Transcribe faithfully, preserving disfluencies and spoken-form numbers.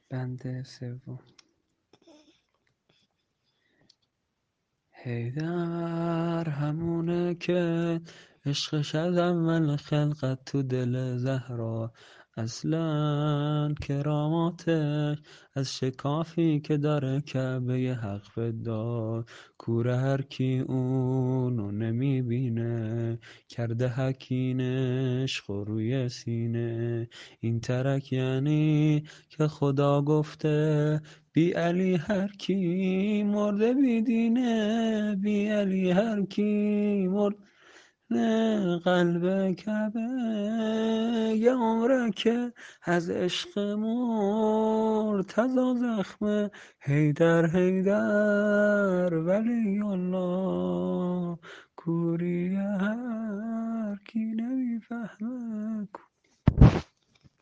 بند سوم. حیدر همونه که عشقش از اول خلقت تو دل زهرا، اصلا کراماتش از شکافی که داره کعبه حق فدا. کوره هر کی اونو نمیبینه، کرده حکینش روی سینه. این ترک یعنی که خدا گفته بی علی هر کی مرده بی دینه، بی علی هر کی مرده. قلب کعبه یه عمره که از عشق مرتضی زخمه. حیدر حیدر ولی الله، کوری هر کی نمیفهمه.